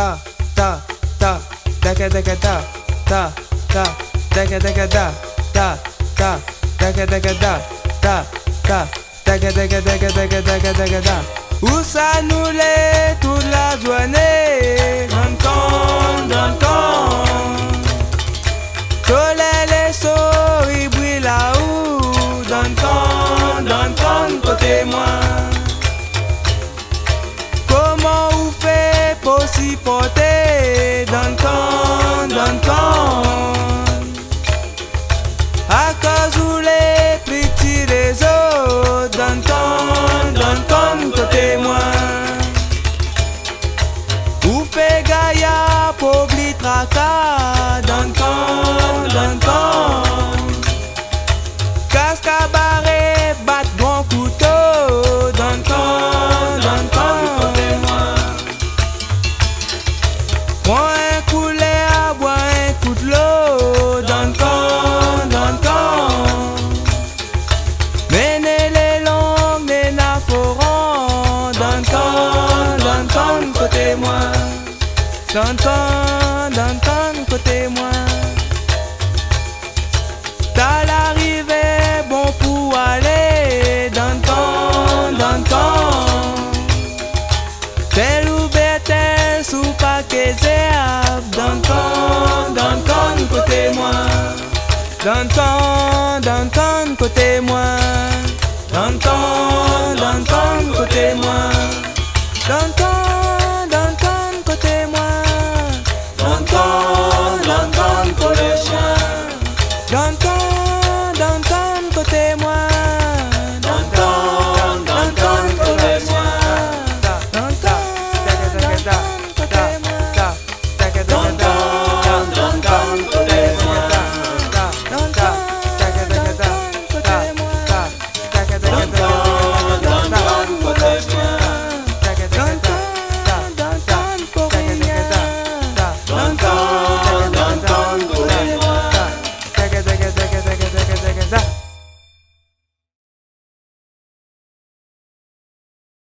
ta, ta, ta, taka taka ta, ta, ta, taka taka ta, ta, ta, taka taka ta, ta, ta, taka taka taka taka taka taka ta. Où ça nous l'est toute la journée, dans le soleil les souris brillent là-haut, dans le côté moi. Comment vous fait pour s'y porter dans le à cause où les petits les autres dans le côté moi. Vous fait gaillard pour oublier tracas dans le casque à barrer, bat bon couteau dans le côté moi. Prends un coulet à boire un coup de l'eau dans le menez les longues des naforons dans le côté moi. Dans le côté moi. T'as l'arrivée bon pour aller dans le tel ou bête sous paquet dans le côté moi. Dans le côté